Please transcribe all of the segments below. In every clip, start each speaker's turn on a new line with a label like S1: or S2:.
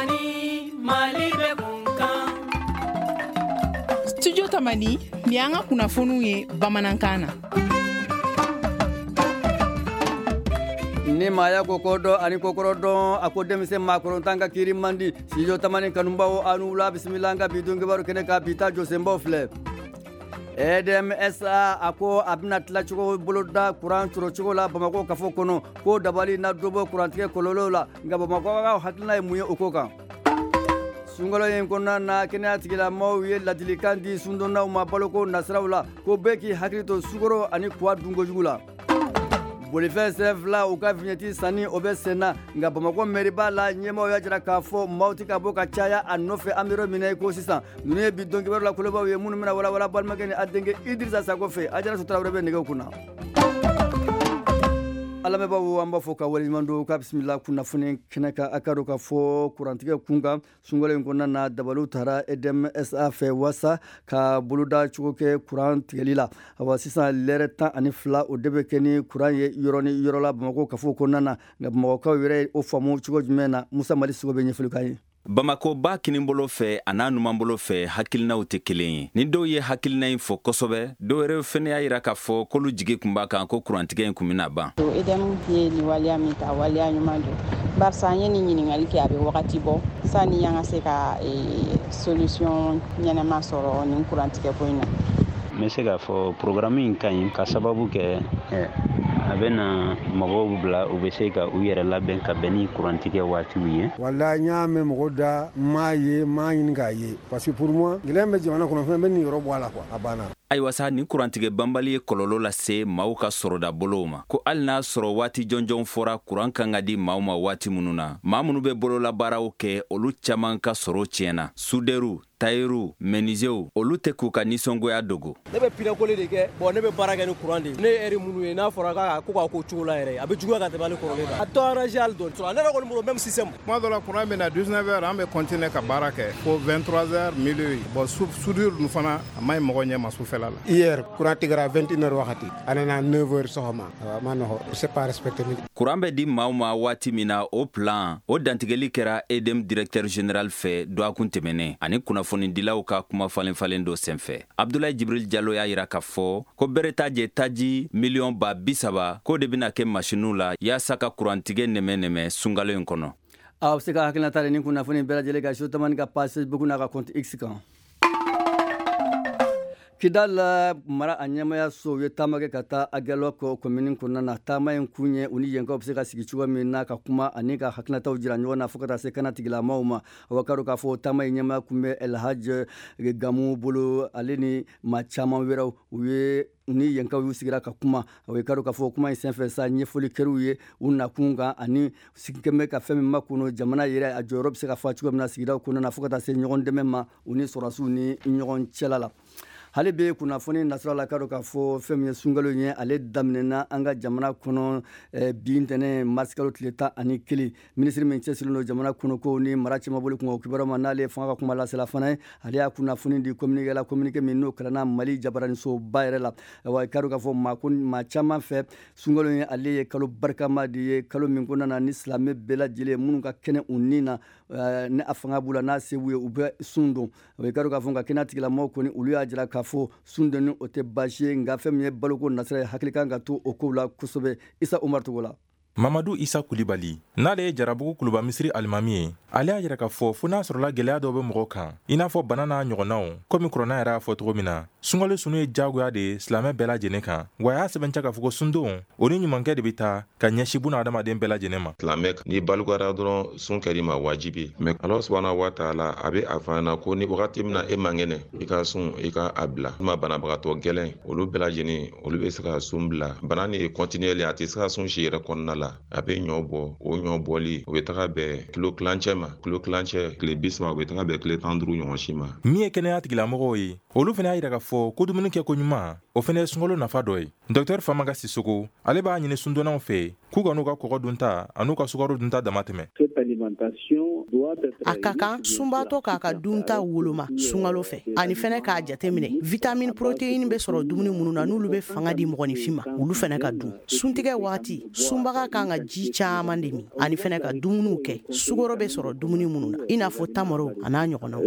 S1: Tamani Mali bɛ kunkan.
S2: Studio Tamani ni an ka kunnafoniw ye bamanankan na.
S3: Ni maya ko kodo ani kokoro don ako demise makoro tanga kiri mandi Studio Tamani kanumbawo anu la bismillah nga bidungi baru kene ka bita Josembo fle EDMSA ako abna tlachugo boloda kuran churochugo la Bamako kafo kono ko dabali na dobo kurantike kololo la nga Bamako ga hakina e muye okoka sungalo yen konna na kenya tigila mawiye ladilikan sundona uma baloko nasrawla ko beki hakrito sugoro ani kwa dungo jugula Bolife sefla uka vigneti sani obe sena nga Bamako meriba la nyema ya jira kafo mauti ka boka chaya anofe amiro minay ko sisan duniya bidongi baro la koloba ye munu mina wala balmagene adenge Idrissa Sakofe ajara sutra rebe nege kuna alame babu amba foka wali mando ka bismillah kuna fune kinaka akaro ka fo kurantige kunga sungole ngona na dabalu tara EDMSA fe wasa ka buluda chukoke kurantige lila awa sisa lereta ani fla o debe keni kuran ye yoroni yorola Bamako ka fo konana nga Bamako ka yere o famu chuko jumena Musa Mali sugo be nyefulu kai
S4: Bamako ba kinibolo fɛ ana numabolo fɛ hakilinaw tɛ kelen ye ni dɔw ye hakilina in fɔ kosɛbɛ dɔw yɛrɛ fɛnɛ y'a yira k'a fɔ k'olu jigi kun b'a kan ko kurantigɛ in kun bɛna ban
S5: EDM ye ni waliya min ta waliya ɲuman don barisa an ye ni ɲininkali kɛ a bɛ wagati bɔ sani an ka se ka solution ɲɛnama sɔrɔ nin kurantigɛ ko in na
S6: n bɛ se k'a fɔ programme in ka ɲi ka sababu kɛ a bɛ na mɔgɔw bila u bɛ se ka u yɛrɛ labɛn ka bɛn ni kurantigɛ waatiw ye
S7: wala n y'a mɛn mɔgɔ da m'a ɲini k'a ye parce que pour moi gɛlɛya bɛ jamana kɔnɔ fɛn bɛ nin yɔrɔ bɔ a la quoi a banna
S4: ayiwa sa nin kurantigɛ banbali ye kɔlɔlɔ lase maaw ka sɔrɔda bolow ma ko hali n'a sɔrɔ waati jɔnjɔn fɔra kuran kan ka di maaw ma waati minnu na maa minnu bɛ bololabaaraw kɛ olu caman ka sɔrɔ tiɲɛna sudɛriw tayiru menizew olu tɛ k'u ka nisɔngoya dogo
S8: ne bɛ pinɛkole de kɛ bon ne bɛ baara kɛ ni kuran de ne ye heure minnu ye n'a fɔra ko k'a ko cogo la yɛrɛ a bɛ juguya ka tɛmɛ hali kɔrɔlen kan a tɔ arrangé hali dɔɔni ne yɛrɛ kɔni bolo même système
S9: tuma dɔ la kuran bɛ na 19 heures an bɛ continuer ka baara kɛ fo 23 heures milieu bon soudure dun fana a ma ɲi mɔgɔ ɲɛ ma sufɛla la
S7: hier kuran tigɛra 21 heures wagati a nana 9 heures sɔgɔma a ma nɔgɔ c'est pas respecté
S4: kuran bɛ di maaw ma waati min na o plan o dantigɛli kɛra EDM directeur général fɛ dɔgɔkun tɛmɛnen ani kunnafonidilaw ka kuma falen do senfɛ Abdoulaye Jibril Diallo y'a yira k'a fɔ ko bere t'a jɛ taji miliyɔn ba 30 ko de bɛna kɛ machiniw la yaasa ka kurantigɛ nɛmɛ sunkalo in kɔnɔ
S3: aw se ka hakilina ta ni kunnafoni bɛɛ lajɛlen ka Studio Tamani ka page Facebook n'a ka compte X kan Kidal mara a ɲɛmaya so ye taama kɛ ka taa Agɛlɔ commune kɔnɔna na taama in kun ye u ni yenkaw bɛ se ka sigi cogo min na ka kuma ani ka hakilinataw jira ɲɔgɔn na fo ka taa se kana tigilamaw ma o ka k'a fɔ taama in ɲɛmaya kun bɛ Elhaj Gamu bolo ale ni maa caman wɛrɛw u ye ni yenkaw y'u sigira ka kuma o ye k'a fɔ kuma in senfɛ sa ɲɛfɔli kɛr'u ye u nakun kan ani sigikɛn bɛ ka fɛn min makunu jamana yɛrɛ a jɔyɔrɔ bɛ se ka fa cogo min na sigidaw kɔnɔna na fo ka taa se ɲɔgɔn dɛmɛ ma u ni sɔrɔdasiw ni ɲɔgɔn cɛla la hali be kunnafoni nasirala k'a dɔn k'a fɔ fɛn min ye sunkalo ye ale daminɛna an ka jamana kɔnɔ bi ntɛnɛn marsikalo tile 11 minisiri min cɛsirilen don jamana kɔnɔ ko ni mara cɛman boli kun o kibaruya ma n'ale fanga ka kuma lasela fana ye ale y'a kunnafoni di communiqué la communiqué min n'o kalanna Mali jabaranisoba yɛrɛ la wa k'a dɔn k'a fɔ maa caman fɛ sunkalo ye ale ye kalo barikama de ye kalo min kɔnɔna ni silamɛ bɛɛ lajɛlen minnu ka kɛnɛ u ni na ni a fanga b'u la n'a se b'u ye u bɛ sun don o ye k'a dɔn k'a fɔ ka kɛnɛ tigilamɔgɔw kɔni olu y'a jira k'a fɔ sundeni o tɛ baasi ye nka fɛn min ye baloko nasira ye hakili kan ka to o kow la kosɛbɛ Isa Umar Togo la
S10: Mamadu Isa Kulibali n'ale ye Jarabugu Kuluba misiri alimami ye ale y'a yira k'a fɔ fo n'a sɔrɔla gɛlɛya dɔw bɛ mɔgɔw kan i n'a fɔ bana n'a ɲɔgɔnnaw komi kuranna yɛrɛ y'a fɔ cogo min na sunkalo sunu ye jagoya de ye silamɛ bɛɛ lajɛlen kan wa a y'a sɛbɛntiya k'a fɔ ko sundon o ni ɲumankɛ de bɛ taa ka ɲɛsin buna adamaden bɛɛ lajɛlen ma
S11: silamɛ ni balugara dɔrɔn sun kɛr'i ma wajibi mais Allah subhanahu wa ta'ala a bɛ a fɔ an na ko ni wagati min na e man kɛnɛ i ka sun i ka a bila ma banabagatɔ gɛlɛn olu bɛɛ lajɛlen olu bɛ se ka sun bila bana ni continuer a tɛ se ka sun si yɛrɛ kɔnɔna la a bɛ ɲɔ bɔ o ɲɔ bɔli o bɛ taga bɛn kilo kilancɛ ma kilo kilancɛ tile 30 o bɛ taga bɛn tile 15 ɲɔgɔn si ma
S10: min ye kɛnɛya tigilamɔgɔw ye olu fana y'a yira k'a fɔ ko dumuni kɛ ko ɲuman o fana ye sunkalo nafa dɔ ye Dr Famaga Sisoko ale b'a ɲini sundonnaw fɛ k'u ka n'u ka kɔgɔ dunta an'u ka sukaro dunta dama tɛmɛ.
S12: Cette alimentation
S2: a ka kan sunbatɔ k'a ka dunta woloma sungalo fɛ ani fɛnɛ k'a jateminɛ vitamine protéine bɛ sɔrɔ dumuni minnu na n'olu bɛ fanga di mɔgɔninfin ma olu fɛnɛ ka dun suntigɛ waati sunbaga kan ka ji caaman de min ani fɛnɛ ka dumuniw kɛ sugoro bɛ sɔrɔ dumuni minnu na i n'a fɔ tamaro a n'a ɲɔgɔnnaw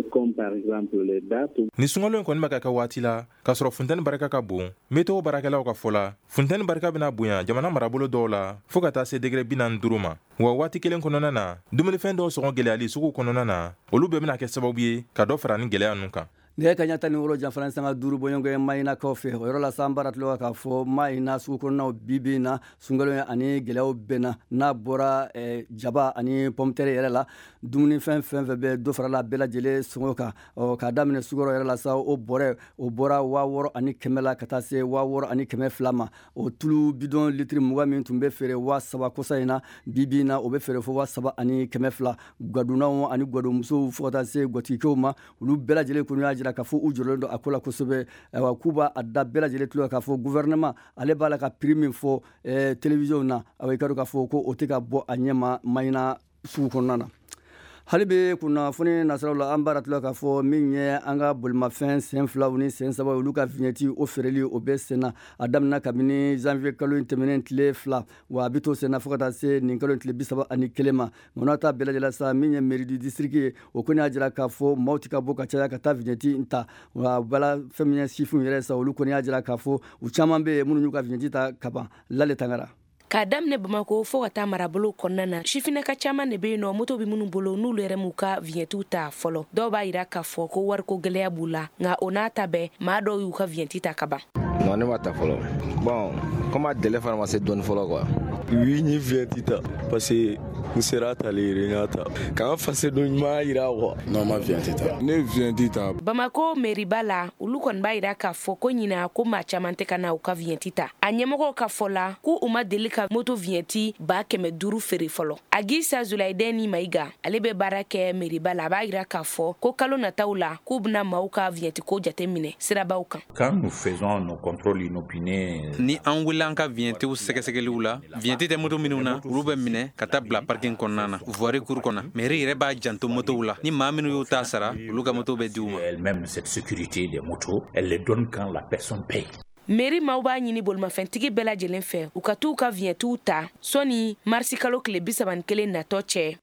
S10: ni sungalo in kɔni bɛ ka kɛ waati la k'a sɔrɔ funtɛni barika ka bon météo baarakɛlaw ka fɔ la funtɛni barika bɛna bonya jamana marabolo dɔw la fɔɔ ka taa se degré 45 ma wa waati kelen kɔnɔna na dumunifɛn dɔw sɔngɔ gɛlɛyali sugu kɔnɔna na olu bɛɛ bɛna kɛ sababu ye ka dɔ fara ni gɛlɛya ninnu kan
S3: ne ka ɲa tani woro janfana sanga duru bɔɲɔgɔn mayina kɔfɛ o yɔrɔ la san baratilo k'a fɔ mayina sugu kɔnɔnaw bibi na sunkalo ani gɛlɛyaw bɛnna n'a bɔra jaba ani pomtere yɛrɛ la dumuni fɛn fɛn bɛ dɔ fara la bɛɛ lajɛlen sɔngɔ kan k'a daminɛ sugɔrɔ yɛrɛ la sa o bɔra 6,000 ani 100 la ka taa se 6,000 ani 200 ma o tulu bidon litiri 20 min tun bɛ feere 7,000 kosa in na bibi na o bɛ feere fo 7,000 ani 200 gadunaw ani gadumusow fo ka taa se gwatikɛw ma olu bɛɛ lajɛlen kɔni y'a jira k'a fɔ u jɔlen don a ko la kosɛbɛ k'u b'a da bɛɛ lajɛlen tulo k'a fɔ gouvernement ale b'a la ka prix min fɔ télévision na i ka dɔn k'a fɔ ko o tɛ ka bɔ a ɲɛma mayina sugu kɔnɔna na hali bɛ kunnafoni nasiraw la an b'a ratula k'a fɔ min ye an ka bolimafɛn sen 2 ni sen 3 olu ka vignette o feereli o bɛ senna a daminɛ kabini janvier kalo in tɛmɛnen tile 2 wa a bɛ to senna fo ka taa se nin kalo in tile 31 ma nka ta bɛɛ lajɛlen sa min ye mairie du district ye o kɔni y'a jira k'a fɔ maaw tɛ ka bɔ ka caya ka taa vignette in ta wa bala fɛn min ye sifinw yɛrɛ sa olu kɔni y'a jira k'a fɔ u caman bɛ yen minnu y'u ka vignette ta ka ban Lale Tangara
S12: k'a daminɛ Bamako fo ka taa marabolo kɔnɔna na sifinaka caman de bɛ yen nɔ moto bɛ minnu bolo n'olu yɛrɛ m'u ka vignette ta fɔlɔ dɔw b'a jira k'a fɔ ko wariko gɛlɛya b'u la nka o n'a ta bɛɛ maa dɔw y'u ka vignette ta ka ban
S13: non ne ma ta fɔlɔ bon comme a délai fana ma se dɔɔni fɔlɔ quoi oui ni vignette ta parce que n sera tali yɛrɛ n y'a ta k'an fase don ɲuman yira quoi non ma vignette ta ne vignette ta
S12: Bamako mairie la olu kɔni b'a jira k'a fɔ ko ɲina ko maa caman tɛ ka na u ka vignette ta a ɲɛmɔgɔw ka fɔ la ko u ma deli ka moto vignette 500 feere fɔlɔ Agisa Zulaiden Maïga ale bɛ baara kɛ mairie la a b'a jira k'a fɔ ko kalo nataw la k'u bɛna maaw ka vignette ko jateminɛ sirabaw kan
S14: quand nous faisons nos contrôles inopinés
S15: ni an wuli an ka vignette sɛgɛsɛgɛliw la vignette tɛ moto minnu na olu bɛ minɛ ka taa bila parking kɔnɔna na voirie cour kɔnɔ mairie yɛrɛ b'a janto motow la ni maa minnu y'u ta sara olu ka moto bɛ di u ma
S14: elle-même cette sécurité des motos elle les donne quand la personne paye
S12: mairie maaw b'a ɲini bolimafɛntigi bɛɛ lajɛlen fɛ u ka t'u ka vignettew ta sɔni marisi kalo tile 31 natɔ cɛ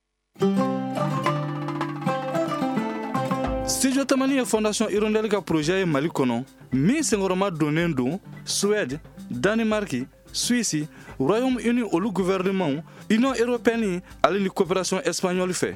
S16: Studio Tamani ye Fondation Hirondelle ka projet ye Mali kɔnɔ min senkɔrɔma donnen don Suède, Danemark, Suisse, Royaume-Uni olu gouvernement, Union européenne ale ni coopération espagnole fɛ.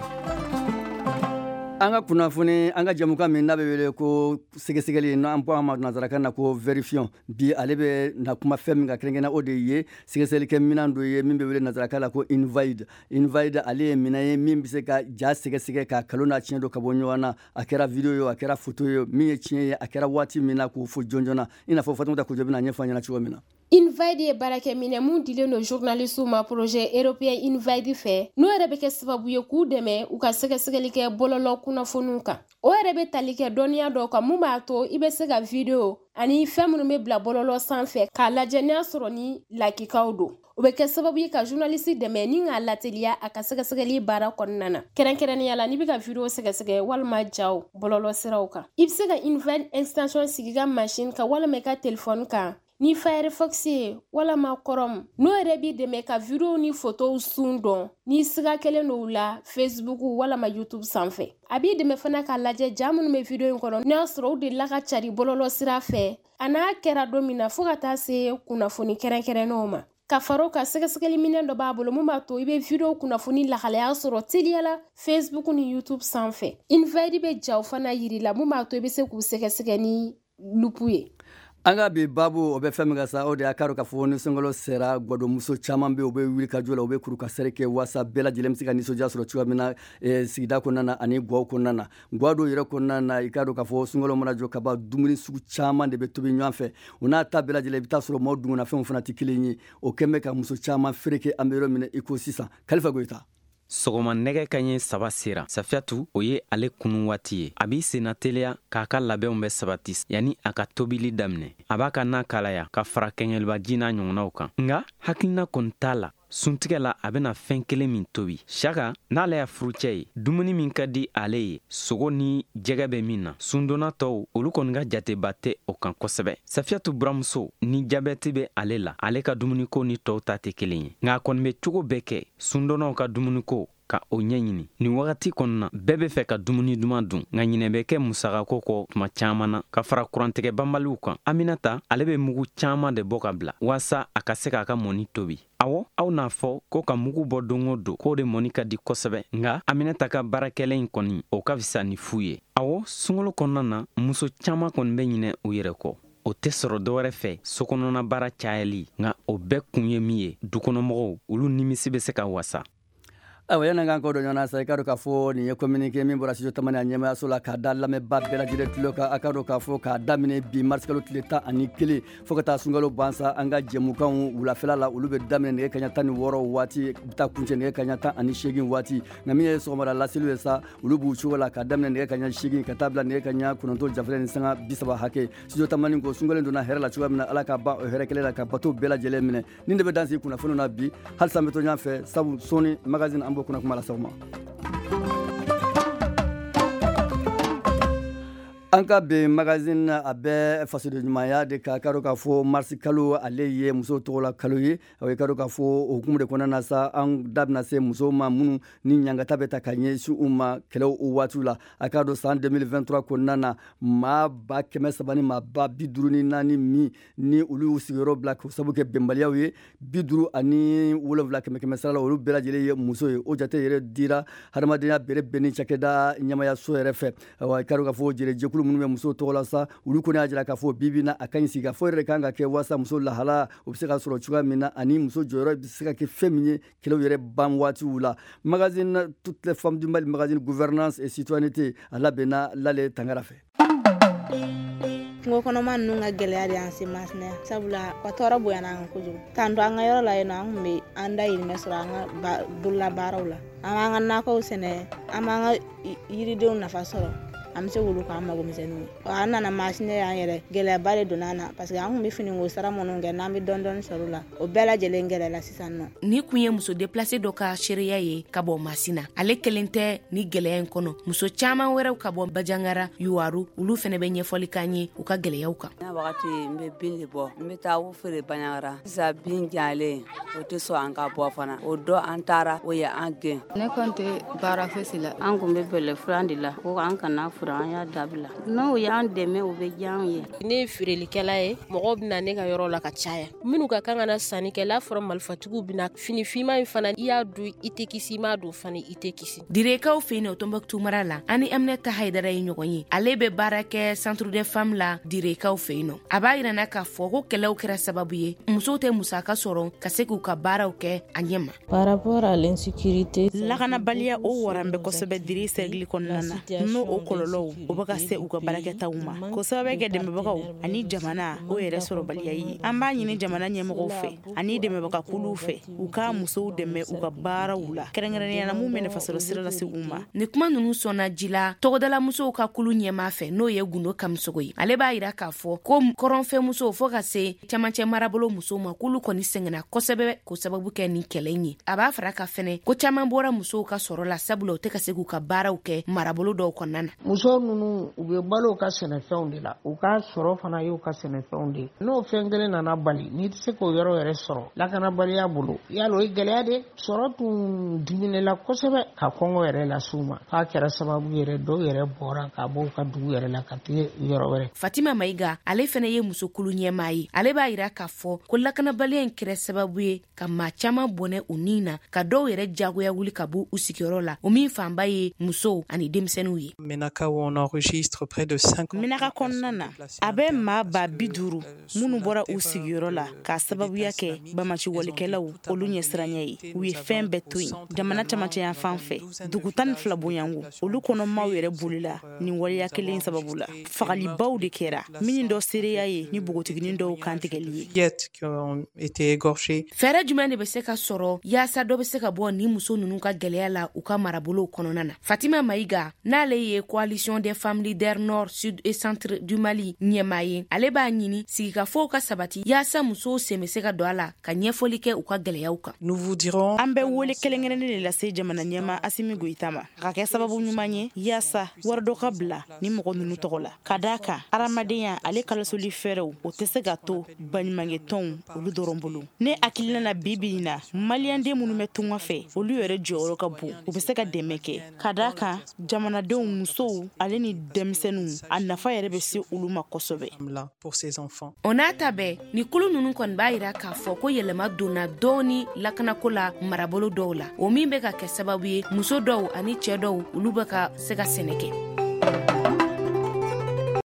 S3: an ka kunnafoni an ka jamukan min n'a bɛ wele ko sɛgɛsɛgɛli n'an bɔ an ma nanzarakan na ko verifiant bi ale bɛ na kuma fɛn min ka kɛrɛnkɛrɛnna o de ye sɛgɛsɛgɛlikɛ minan dɔ ye min bɛ wele nanzarakan na ko invite ale ye minɛn ye min bɛ se ka ja sɛgɛsɛgɛ ka kalo n'a tiɲɛ dɔ ka bɔ ɲɔgɔn na a kɛra video ye a kɛra photo ye min ye tiɲɛ ye a kɛra waati min na k'o fɔ jɔn joona i n'a fɔ Fatumata Kojo bɛna ɲɛfɔ an ɲɛna cogo min na.
S17: Invite ye baarakɛminɛ mun dilen no journalistes ma projet européen Invite fɛ n'o yɛrɛ bɛ kɛ sababu ye k'u dɛmɛ u ka sɛgɛsɛgɛli kɛ bɔlɔlɔ kunnafoniw kan o yɛrɛ bɛ tali kɛ dɔnniya dɔw kan mun b'a to i bɛ se ka video ani fɛn minnu bɛ bila bɔlɔlɔ sanfɛ k'a lajɛ n'a sɔrɔ ni lakikaw don o bɛ kɛ sababu ye ka journaliste dɛmɛ ni k'a lateliya a ka sɛgɛsɛgɛli baara kɔnɔna na kɛrɛnkɛrɛnnenya la n'i bɛ ka video sɛgɛsɛgɛ walima jaw bɔlɔlɔ siraw kan i bɛ se ka Invite extension sigi ka machine kan walima i ka téléphone kan ni Firefox ye walama Chrome n'o yɛrɛ b'i dɛmɛ ka video ni photow sun dɔn ni siga kelen dɔw la Facebook walama YouTube sanfɛ a b'i dɛmɛ fana k'a lajɛ ja minnu bɛ video in kɔnɔ n'a sɔrɔ u delila ka cari bɔlɔlɔ sira fɛ a n'a kɛra don min na fo ka taa se kunnafoni kɛrɛnkɛrɛnnenw ma ka faro ka sɛgɛsɛgɛli minɛn dɔ b'a bolo mun b'a to i bɛ video kunnafoni lahalaya sɔrɔ teliya la Facebook ni YouTube sanfɛ Invite bɛ jaw fana yiri la mun b'a to i bɛ se k'u sɛgɛsɛgɛ ni lupu ye.
S3: an ka bi babu o bɛ fɛn min ka sa o de y'a k'a dɔn k'a fɔ ni sunkalo sera gwadɔmuso caman bɛ u bɛ wuli ka jɔ la u bɛ kuru ka sɛri kɛ walasa bɛɛ lajɛlen bɛ se ka nisɔndiya sɔrɔ cogoya min na sigida kɔnɔna na ani gaw kɔnɔna na gaw dɔw yɛrɛ kɔnɔna na i k'a dɔn k'a fɔ sunkalo mana jɔ ka ban dumuni sugu caman de bɛ tobi ɲɔgɔn fɛ u n'a ta bɛɛ lajɛlen i bɛ taa sɔrɔ maaw dungunafɛnw fana tɛ kelen ye o kɛn bɛ ka muso caman fereke an bɛ yɔrɔ min i ko sisan Kalifa Goyita.
S18: Sɔgɔma nɛgɛ kaɲɛ 3 sera Safiyatu o ye ale kunu waati ye a b'i senna teliya k'a ka labɛnw bɛ sabati yanni a ka tobili daminɛ a b'a ka na kalaya ka fara kɛɲɛliba ji n'a ɲɔgɔnnaw kan nka hakilina kɔni t'a la suntigɛ la a bena fɛn kelen min tobi shaka n'ale y'a furu cɛ ye dumuni min ka di ale ye sogo ni jɛgɛ bɛ min na sundonna tɔw olu kɔni ka jateba tɛ o kan kosɛbɛ safiyatu buramuso ni jabɛti bɛ ale la ale ka dumuniko ni tɔw ta tɛ kelen ye nka a kɔni bɛ cogo bɛɛ kɛ sundonnaw ka dumuniko ka o ɲɛɲini nin wagati kɔnɔna bɛɛ bɛ fɛ ka dumuni duman dun nka ɲinɛ bɛ kɛ musagako kɔ tuma caaman na ka fara kurantigɛ banbaliw kan aminata ale bɛ mugu caaman de bɔ ka bila waasa a ka se k'a ka mɔni tobi awɔ aw n'a fɔ ko ka mugu bɔ don o don k'o de mɔni ka di kosɛbɛ nka aminata ka baarakɛla in kɔni o ka fisa ni fu ye awɔ sunkalo kɔnɔna na muso caaman kɔni bɛ ɲinɛ u yɛrɛ kɔ o tɛ sɔrɔ dɔwɛrɛ fɛ sokɔnɔna baara cayali nka o bɛɛ kun ye min ye dukɔnɔmɔgɔw olu nimisi bɛ se ka wasa
S3: awa yana kan ko do ɲɔgɔn sa i ka dɔn k'a fɔ nin ye communiqué min bɔra studio tamani a ɲɛmayaso la k'a da lamɛnba bɛɛ lajɛlen tulo kan a ka dɔn k'a fɔ k'a daminɛ bi marisikalo tile 11 fɔɔ ka taa sunkalo bansa an ka jɛmukanw wulafɛla la olu bɛ daminɛ nɛgɛ kaɲa 16 waati bɛ taa kuncɛ nɛgɛ kaɲa 18 waati nka min ye sɔgɔmada laseliw ye sa olu b'u cogo la k'a daminɛ nɛgɛ kaɲa 8 ka taa bila nɛgɛ kaɲa 9 janfɛlɛ ni sanga 30 hakɛ studio tamani ko sunkalo donna hɛrɛ la cogoya min na ala ka ban o hɛrɛ kelen la ka bato bɛɛ lajɛlen minɛ nin de bɛ dansi kunnafoniw na bi halisa an bɛ to ɲɔgɔn fɛ sabu sɔni magazine an b'o kunna kuma la sɔgɔma an ka ben magazine a bɛ fasoden ɲumanya de ka dɔn k'a fɔ marisi kalo ale ye muso tɔgɔla kalo ye ka dɔn k'a fɔ o hukumu de kɔnɔna na sa an da bɛna se musow ma minnu ni ɲangata bɛ ta ka ɲɛsin u ma kɛlɛw o waatiw la a ka dɔn san 2023 kɔnɔna na maa ba 300 ni maa ba 54 min ni olu y'u sigiyɔrɔ bila k'o sabu kɛ bɛnbaliyaw ye 57 kɛmɛ sara la olu bɛɛ lajɛlen ye muso ye o jate yɛrɛ dira hadamadenya bere bɛɛ ni cakɛda ɲɛmayaso yɛrɛ fɛ wa ka dɔn k'a fɔ jɛkulu minnu bɛ muso tɔgɔ la sa olu kɔni y'a jira k'a fɔ bibi na a ka ɲi sigi ka fɔ yɛrɛ kan ka kɛ waasa muso lahala o bɛ se ka sɔrɔ cogoya min na ani muso jɔyɔrɔ bɛ se ka kɛ fɛn min ye kɛlɛw yɛrɛ ban waatiw la magazine toutes les femmes du Mali magazine gouvernance et citoyenneté a labɛnna Lale Tangara fɛ
S19: kungo kɔnɔma ninnu ka gɛlɛya de y'an se masinɛ sabula ka tɔɔrɔ bonyana an kan kojugu k'an to an ka yɔrɔ la yen nɔ an kun bɛ an da yirimɛ sɔrɔ an ka bololabaaraw la an b'an ka nakɔw sɛnɛ an b'an ka yiridenw nafa sɔrɔ an bɛ se k'olu k'an mago misɛnninw ye an nana masinɛ y'an yɛrɛ gɛlɛyaba de donna an na parce que an kun bɛ finiko sara minnu kɛ n'an bɛ dɔɔni sɔrɔ la o bɛɛ lajɛlen gɛlɛyala sisan nɔ
S12: ni kun ye muso déplacé dɔ ka seereya ye ka bɔ masina ale kelen tɛ ni gɛlɛya in kɔnɔ muso caaman wɛrɛw ka bɔ bajangara yuwaru olu fɛnɛ bɛ ɲɛfɔli k'an ye u ka gɛlɛyaw kan
S20: n'a wagati n bɛ bin de bɔ n bɛ taa u feere bajangara sisan bin jalen o tɛ sɔn an ka bɔ fana o dɔ an taara o ye an gɛn
S21: ne kɔni tɛ baara fosi la an kun bɛ bɛlɛ furan de la ko an kana furan an y'a dabila n'o y'an dɛmɛ o bɛ diya an ye
S17: ne ye feerelikɛla ye mɔgɔw bɛna ne ka yɔrɔ la ka caya minnu ka kan ka na sannikɛla fɔra malifatigiw bɛna fini finma in fana i y'a dun i tɛ kisi i m'a dun fana i tɛ kisi
S12: direkaw fɛ yen o Tombouctou mara la ani Aminata Haidara ye ɲɔgɔn ye ale bɛ baara kɛ centre des femmes la direkaw fɛ yen a b'a yirana k'a fɔ ko kɛlɛw kɛra sababu ye musow tɛ musaka sɔrɔ ka se k'u ka baaraw kɛ a ɲɛma
S22: par rapport à l'insécurité
S2: lakanabaliya o waran bɛ kosɛbɛ diri sɛgili kɔnɔna na n'o o kɔlɔlɔw o bɛ ka se u ka baarakɛtaw ma ko sababu kɛ dɛmɛbagaw ani jamana o yɛrɛ sɔrɔbaliya ye an b'a ɲini jamana ɲɛmɔgɔw fɛ ani dɛmɛbaga kuluw fɛ u ka musow dɛmɛ u ka baaraw la kɛrɛnkɛrɛnnenya la mun bɛ nafasɔrɔ sira lase u ma
S12: ni kuma ninnu sɔnna ji la tɔgɔdala musow ka kulu ɲɛma fɛ n'o ye Gundo Kamisogo ye ale b'a yira k'a fɔ ko kɔrɔnfɛ musow fɔ ka se camancɛ marabolo musow ma kulu kɔni sɛgɛnna kosɛbɛ ko sababu kɛ nin kɛlɛ in ye a b'a fara ka fɛnɛ ko caman bɔra musow ka sɔrɔ la sabula u tɛ ka se k'u ka baaraw kɛ marabolo dɔw kɔnɔna na
S23: muso ninnu u bɛ balo ka sɛnɛfɛnw de la u ka sɔrɔ fana y'u ka sɛnɛfɛnw de n'o fɛn kelen nana bali n'i tɛ se k'o yɔrɔ yɛrɛ sɔrɔ lakanabaliya bolo yala o ye gɛlɛya de sɔrɔ tun diminɛla kosɛbɛ ka kɔngɔ yɛrɛ lase u ma k'a kɛra sababu yɛrɛ dɔw yɛrɛ bɔra ka bɔ u ka dugu yɛrɛ la ka taa yɔrɔ wɛrɛ
S12: Fatima Maiga ale fɛnɛ ye muso kulu ɲɛmaa ye ale b'a yira k'a fɔ ko lakanabaliya in kɛra sababu ye ka maa caman bɔnɛ u nin na ka dɔw yɛrɛ jagoya wuli ka bɔ u sigiyɔrɔ la o min fanba ye musow ani denmisɛnninw ye
S24: Menaka où on enregistre près de 50
S2: Menaka kɔnɔna na a bɛ maa ba 50 minnu bɔra u sigiyɔrɔ la k'a sababuya kɛ bamaciwalikɛlaw olu ɲɛsiranya ye u ye fɛn bɛɛ to yen jamana camancɛ yan fan fɛ dugu 12 bonyango olu kɔnɔmaw yɛrɛ bolila nin waleya kelen sababu la fagalibaw de kɛra min dɔ seereya ye ni bogotiginin dɔw kantigɛli ye
S24: qui ont été égorgées.
S12: fɛɛrɛ jumɛn de bɛ se ka sɔrɔ yaasa dɔ bɛ se ka bɔ ni muso ninnu ka gɛlɛya la u ka marabolow kɔnɔna na Fatima Maiga n'ale ye coalition Coalition des femmes leaders nord, sud et centre du Mali ɲɛmaa ale b'a ɲini sigikafɔw ka sabati yaasa musow sen bɛ se ka don a la ka ɲɛfɔli kɛ u ka gwɛlɛyaw kan.
S24: Nous vous dirons
S2: an bɛ wele kelenkelennen de lase jamana ɲɛma Asimi Goita ma ka kɛ sababu ɲuman ye yaasa wari dɔ ka bila ni mɔgɔ ninnu tɔgɔ la ka d'a kan hadamadenya ale kalasoli fɛɛrɛw o tɛ se ka to baɲumankɛtɔnw olu dɔrɔn bolo. Ne hakilina na bibi in na maliyɛnden minnu bɛ tunga fɛ olu yɛrɛ jɔyɔrɔ ka bon u bɛ se ka dɛmɛ kɛ ka d'a kan jamanadenw musow ale ni denmisɛnninw a nafa yɛrɛ bɛ se olu ma kosɛbɛ.
S12: O n'a ta bɛɛ ni kulu ninnu kɔni b'a yira k'a fɔ ko yɛlɛma donna dɔɔni lakanako la marabolo dɔw la o min bɛ ka kɛ sababu ye muso dɔw ani cɛ dɔw olu bɛ ka se ka sɛnɛ kɛ.